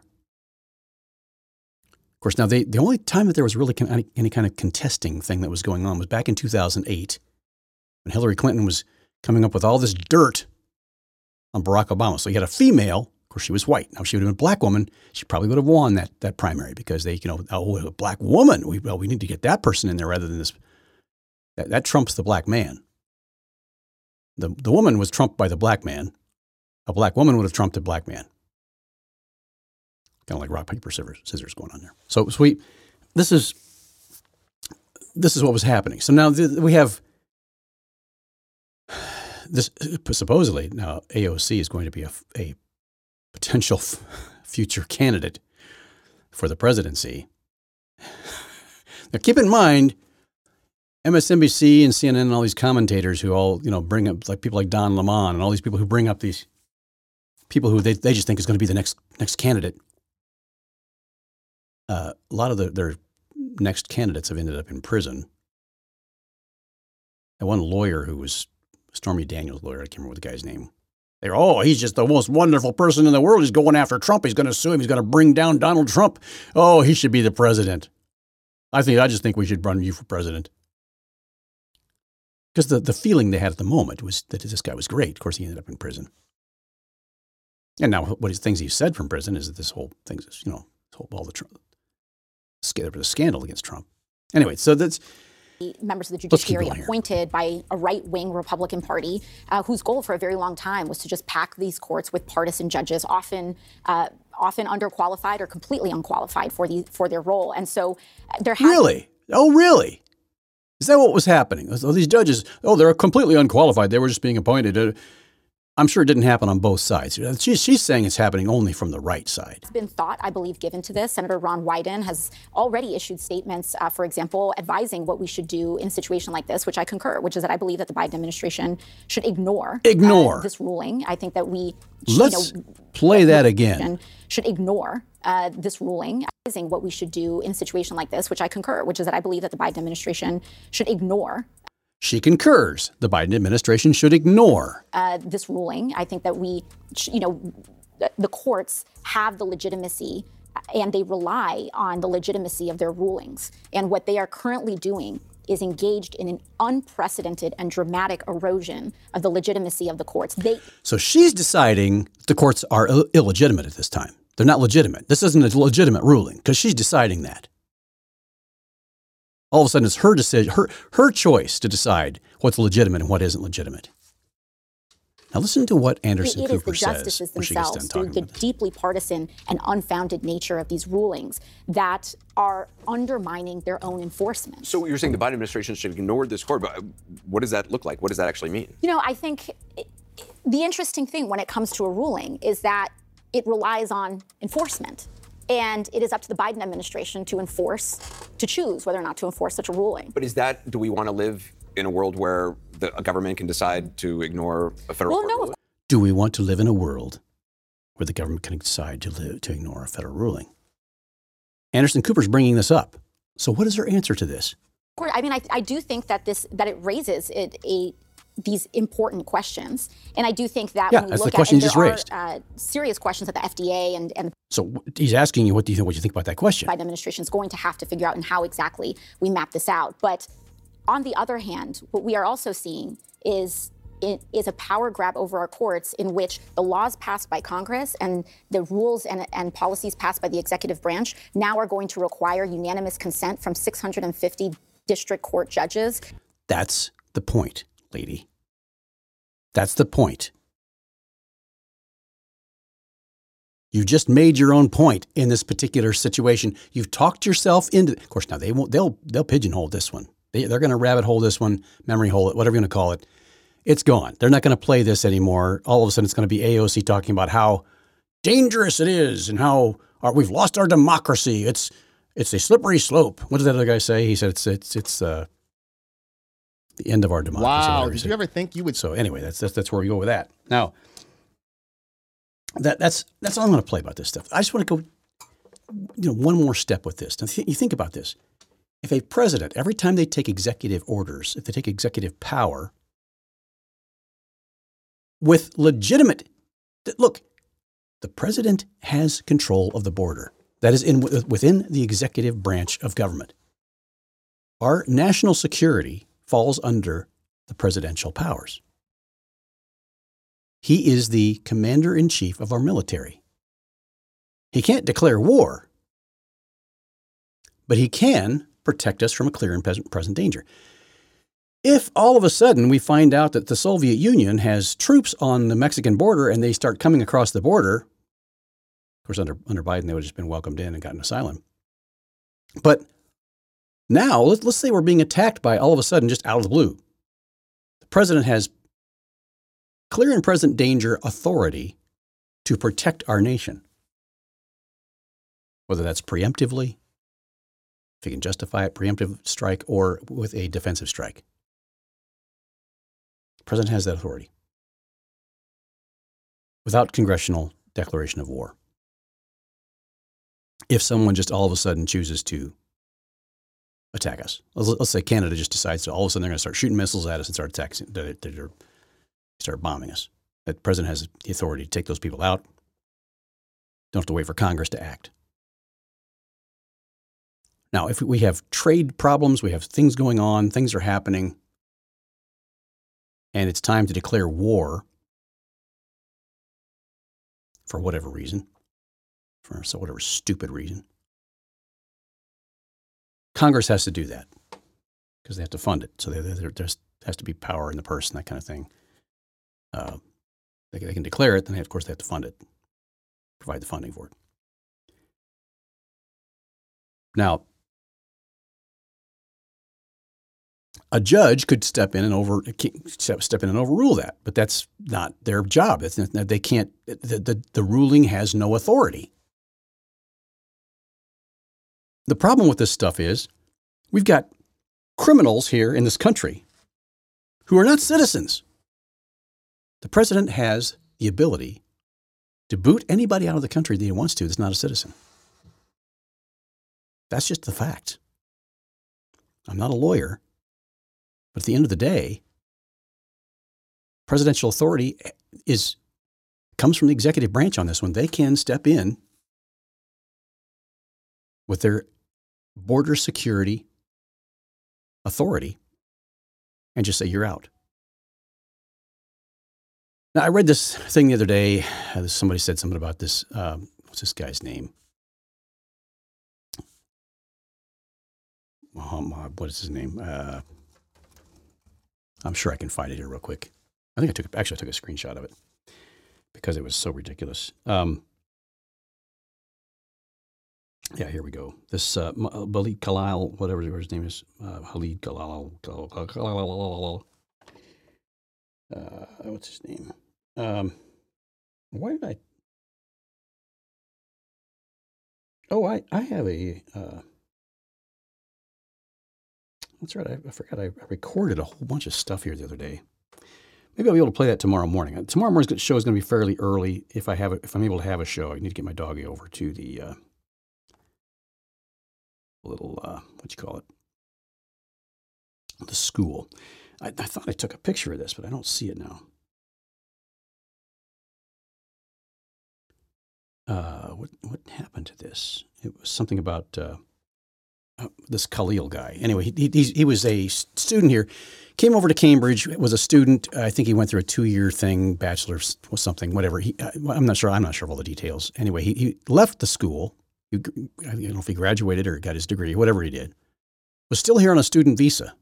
Of course, now the only time that there was really any kind of contesting thing that was going on was back in 2008 when Hillary Clinton was coming up with all this dirt on Barack Obama. So you had a female, of course, she was white. Now, if she would have been a black woman, she probably would have won that primary because they, a black woman. We need to get that person in there rather than this. That trumps the black man. The woman was trumped by the black man. A black woman would have trumped a black man. Kind of like rock, paper, scissors going on there. So this is what was happening. So now we have this supposedly now AOC is going to be a potential future candidate for the presidency. Now keep in mind, MSNBC and CNN and all these commentators who all, bring up like people like Don Lemon and all these people who bring up these people who they just think is going to be the next candidate. A lot of their next candidates have ended up in prison. And one lawyer who was Stormy Daniels' lawyer, I can't remember the guy's name. He's just the most wonderful person in the world. He's going after Trump. He's going to sue him. He's going to bring down Donald Trump. Oh, he should be the president. I just think we should run you for president. Because the feeling they had at the moment was that this guy was great. Of course, he ended up in prison. And now things he said from prison is that this whole thing is, all the Trump. There was a scandal against Trump. Anyway, so that's... Members of the judiciary appointed by a right-wing Republican Party whose goal for a very long time was to just pack these courts with partisan judges, often underqualified or completely unqualified for their role. And so there has... Really? Oh, really? Is that what was happening? So these judges, they're completely unqualified. They were just being appointed. I'm sure it didn't happen on both sides. She's saying it's happening only from the right side. It's been thought, I believe, given to this. Senator Ron Wyden has already issued statements, for example, advising what we should do in a situation like this, which I concur, which is that I believe that the Biden administration should ignore this ruling. I think that we let's play that again. Should ignore this ruling, advising what we should do in a situation like this, which I concur, which is that I believe that the Biden administration should ignore. She concurs. The Biden administration should ignore this ruling. I think that the courts have the legitimacy and they rely on the legitimacy of their rulings. And what they are currently doing is engaged in an unprecedented and dramatic erosion of the legitimacy of the courts. So she's deciding the courts are illegitimate at this time. They're not legitimate. This isn't a legitimate ruling because she's deciding that. All of a sudden, it's her decision, her choice to decide what's legitimate and what isn't legitimate. Now, listen to what Anderson Cooper says. It is the justices themselves, through the deeply partisan and unfounded nature of these rulings, that are undermining their own enforcement. So you're saying the Biden administration should ignore this court, but what does that look like? What does that actually mean? I think the interesting thing when it comes to a ruling is that it relies on enforcement. And it is up to the Biden administration to choose whether or not to enforce such a ruling. But do we want to live in a world where a government can decide to ignore a federal court ruling? Do we want to live in a world where the government can decide to ignore a federal ruling? Anderson Cooper's bringing this up. So what is her answer to this? I do think that it raises these important questions. And I do think that when we look at it, serious questions at the FDA and So he's asking you, what do you think about that question? The Biden administration is going to have to figure out and how exactly we map this out. But on the other hand, what we are also seeing is a power grab over our courts in which the laws passed by Congress and the rules and policies passed by the executive branch now are going to require unanimous consent from 650 district court judges. That's the point, lady. That's the point. You just made your own point in this particular situation. You've talked yourself into. Of course, now they won't. They'll pigeonhole this one. They're going to rabbit hole this one, memory hole it, whatever you're going to call it. It's gone. They're not going to play this anymore. All of a sudden, it's going to be AOC talking about how dangerous it is and how we've lost our democracy. It's a slippery slope. What did that other guy say? He said it's the end of our democracy. Wow. Did you ever think you would? So anyway, that's where we go with that. Now, that's all I'm going to play about this stuff. I just want to go, one more step with this. Now, you think about this. If a president, every time they take executive orders, if they take executive power with legitimate, look, the president has control of the border. That is within the executive branch of government. Our national security falls under the presidential powers. He is the commander-in-chief of our military. He can't declare war, but he can protect us from a clear and present danger. If all of a sudden we find out that the Soviet Union has troops on the Mexican border and they start coming across the border, of course, under Biden, they would have just been welcomed in and gotten asylum. But now, let's say we're being attacked by all of a sudden, just out of the blue. The president has clear and present danger authority to protect our nation. Whether that's preemptively, if he can justify it, preemptive strike, or with a defensive strike. The president has that authority without congressional declaration of war. If someone just all of a sudden chooses to attack us, let's say Canada just decides to all of a sudden they're going to start shooting missiles at us and start attacking, start bombing us. The president has the authority to take those people out. Don't have to wait for Congress to act. Now, if we have trade problems, we have things going on, things are happening, and it's time to declare war for whatever reason, for whatever stupid reason, Congress has to do that because they have to fund it. So there has to be power in the purse and that kind of thing. They can declare it, then of course they have to fund it, provide the funding for it. Now, a judge could step in and overrule that, but that's not their job. They can't. The ruling has no authority. The problem with this stuff is we've got criminals here in this country who are not citizens. The president has the ability to boot anybody out of the country that he wants to that's not a citizen. That's just the fact. I'm not a lawyer, but at the end of the day, presidential authority comes from the executive branch on this one. They can step in with their border security authority and just say, you're out. Now, I read this thing the other day. Somebody said something about this. What's this guy's name? What is his name? I'm sure I can find it here real quick. I think I took a screenshot of it because it was so ridiculous. Yeah, here we go. This Khalid Khalil, whatever his name is, Khalid Khalil. What's his name? Why did I? Oh, I have a. That's right. I forgot. I recorded a whole bunch of stuff here the other day. Maybe I'll be able to play that tomorrow morning. Tomorrow morning's show is going to be fairly early. If I'm able to have a show, I need to get my doggy over to the the school. I thought I took a picture of this, but I don't see it now. What happened to this? It was something about this Khalil guy. Anyway, he was a student here, came over to Cambridge, was a student. I think he went through a 2-year thing, bachelor's or something, whatever. I'm not sure of all the details. Anyway, he left the school. I don't know if he graduated or got his degree, whatever he did. Was still here on a student visa.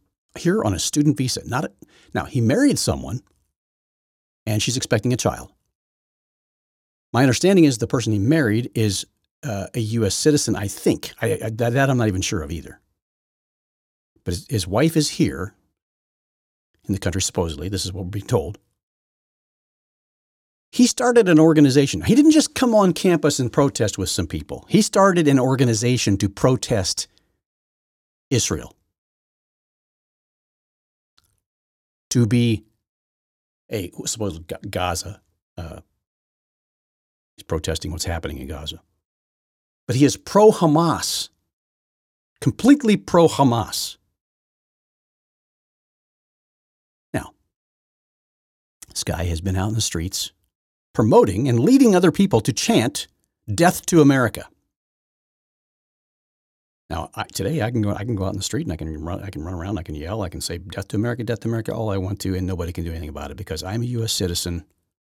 Now, he married someone, and she's expecting a child. My understanding is the person he married is a U.S. citizen, I think. That I'm not even sure of either. But his wife is here in the country, supposedly. This is what we're being told. He started an organization. He didn't just come on campus and protest with some people. He started an organization to protest Israel. To be supposedly Gaza. He's protesting what's happening in Gaza. But he is pro-Hamas. Completely pro-Hamas. Now, this guy has been out in the streets promoting and leading other people to chant "Death to America." Now, today I can go out in the street and I can run around, I can yell, I can say "Death to America," all I want to, and nobody can do anything about it because I'm a U.S. citizen.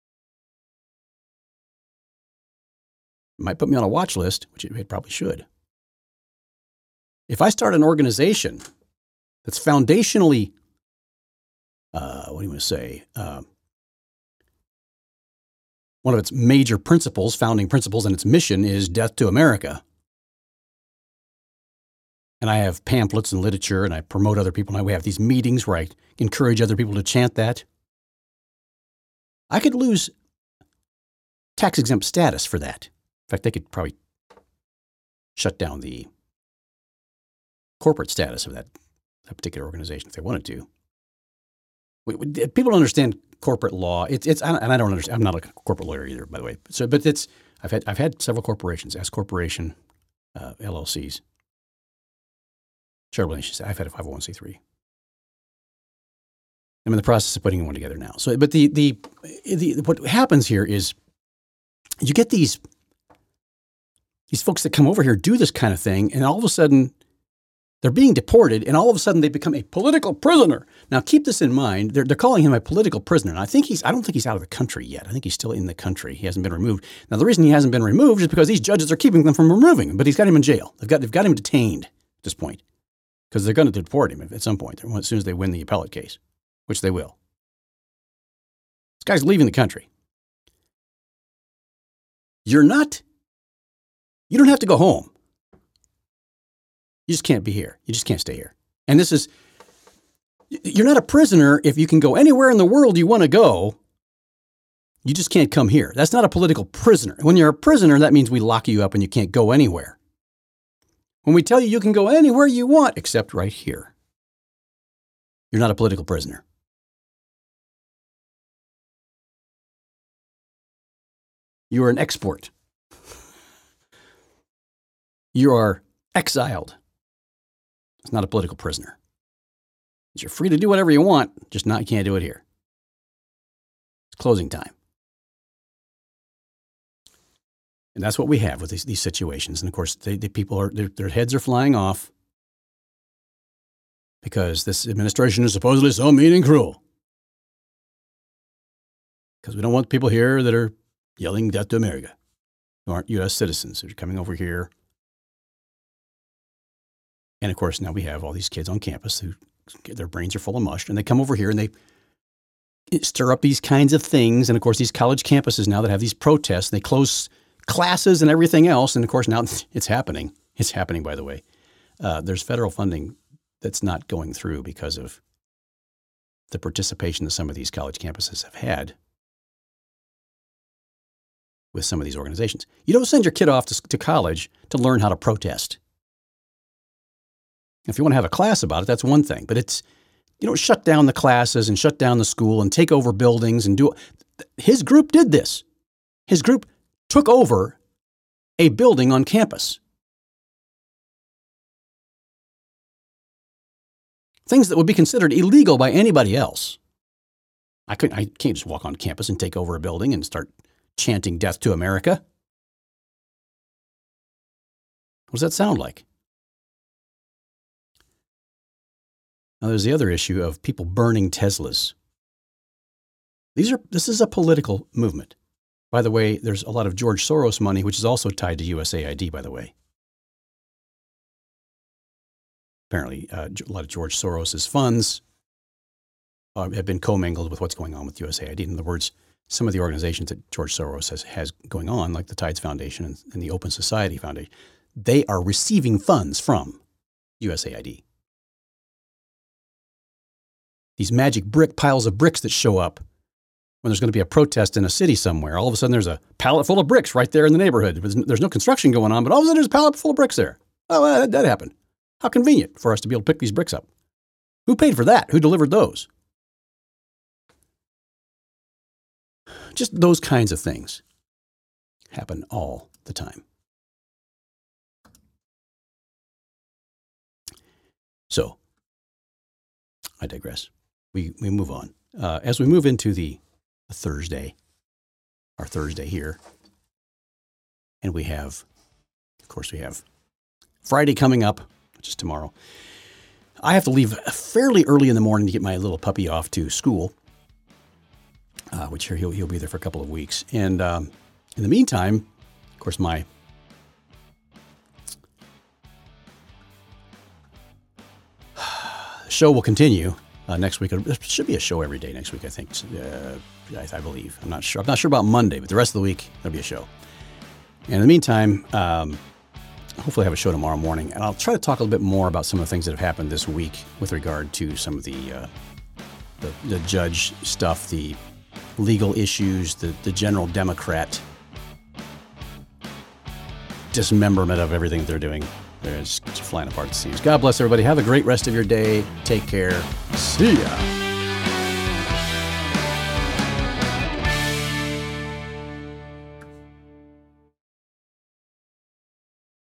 It might put me on a watch list, which it probably should. If I start an organization that's foundationally, one of its major principles, founding principles, and its mission is "Death to America," and I have pamphlets and literature, and I promote other people, and we have these meetings where I encourage other people to chant that, I could lose tax-exempt status for that. In fact, they could probably shut down the corporate status of that particular organization if they wanted to. People don't understand corporate law. And I don't understand. I'm not a corporate lawyer either, by the way. But I've had several corporations, S corporation, LLCs. Charitable nations. I've had a 501c3. I'm in the process of putting one together now. So, but what happens here is you get these folks that come over here, do this kind of thing, and all of a sudden they're being deported, and all of a sudden they become a political prisoner. Now, keep this in mind. They're calling him a political prisoner. And I don't think he's out of the country yet. I think he's still in the country. He hasn't been removed. Now, the reason he hasn't been removed is because these judges are keeping them from removing him, but he's got him in jail. They've got him detained at this point because they're going to deport him at some point as soon as they win the appellate case, which they will. This guy's leaving the country. You don't have to go home. You just can't be here. You just can't stay here. And you're not a prisoner if you can go anywhere in the world you want to go. You just can't come here. That's not a political prisoner. When you're a prisoner, that means we lock you up and you can't go anywhere. When we tell you can go anywhere you want, except right here, you're not a political prisoner. You are an export. You are exiled. It's not a political prisoner. You're free to do whatever you want, just you can't do it here. It's closing time. And that's what we have with these situations. And of course, the people their heads are flying off because this administration is supposedly so mean and cruel. Because we don't want people here that are yelling "Death to America," who aren't U.S. citizens, who are coming over here. And of course, now we have all these kids on campus who their brains are full of mush, and they come over here and they stir up these kinds of things. And of course, these college campuses now that have these protests, they close classes and everything else. And of course, now it's happening. It's happening, by the way. There's federal funding that's not going through because of the participation that some of these college campuses have had with some of these organizations. You don't send your kid off to college to learn how to protest. If you want to have a class about it, that's one thing. But you don't shut down the classes and shut down the school and take over buildings and do it. His group did this. His group took over a building on campus. Things that would be considered illegal by anybody else. I can't just walk on campus and take over a building and start chanting "Death to America." What does that sound like? Now, there's the other issue of people burning Teslas. This is a political movement. By the way, there's a lot of George Soros money, which is also tied to USAID, by the way. Apparently, a lot of George Soros's funds have been commingled with what's going on with USAID. In other words, some of the organizations that George Soros has going on, like the Tides Foundation and the Open Society Foundation, they are receiving funds from USAID. These magic piles of bricks that show up when there's going to be a protest in a city somewhere. All of a sudden, there's a pallet full of bricks right there in the neighborhood. There's no construction going on, but all of a sudden, there's a pallet full of bricks there. Oh, well, that happened. How convenient for us to be able to pick these bricks up. Who paid for that? Who delivered those? Just those kinds of things happen all the time. So, I digress. We move on. As we move into the Thursday, our Thursday here, and we have Friday coming up, which is tomorrow. I have to leave fairly early in the morning to get my little puppy off to school, which he'll be there for a couple of weeks. And in the meantime, of course, my show will continue next week. There should be a show every day next week, I think. I believe. I'm not sure. I'm not sure about Monday, but the rest of the week there'll be a show. And in the meantime, hopefully I have a show tomorrow morning, and I'll try to talk a little bit more about some of the things that have happened this week with regard to some of the judge stuff, the legal issues, the general Democrat dismemberment of everything they're doing. They're just flying apart at the seams. God bless everybody. Have a great rest of your day. Take care. See ya.